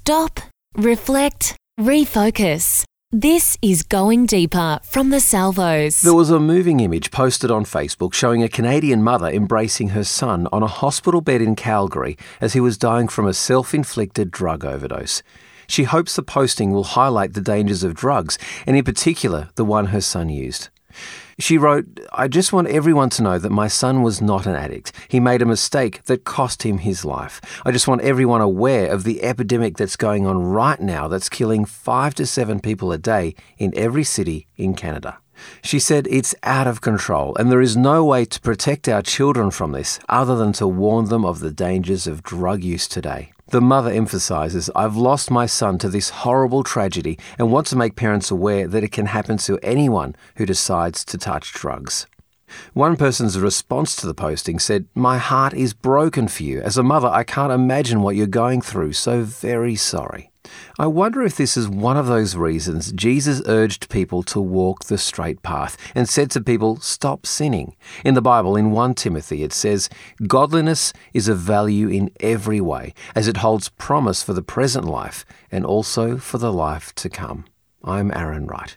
Stop, reflect, refocus. This is Going Deeper from the Salvos. There was a moving image posted on Facebook showing a Canadian mother embracing her son on a hospital bed in Calgary as he was dying from a self-inflicted drug overdose. She hopes the posting will highlight the dangers of drugs, and in particular, the one her son used. She wrote, "I just want everyone to know that my son was not an addict. He made a mistake that cost him his life. I just want everyone aware of the epidemic that's going on right now that's killing 5 to 7 people a day in every city in Canada." She said it's out of control and there is no way to protect our children from this other than to warn them of the dangers of drug use today. The mother emphasises, "I've lost my son to this horrible tragedy and want to make parents aware that it can happen to anyone who decides to touch drugs." One person's response to the posting said, "My heart is broken for you. As a mother, I can't imagine what you're going through, so very sorry." I wonder if this is one of those reasons Jesus urged people to walk the straight path and said to people, stop sinning. In the Bible, in 1 Timothy, it says, "Godliness is of value in every way, as it holds promise for the present life and also for the life to come." I'm Aaron Wright.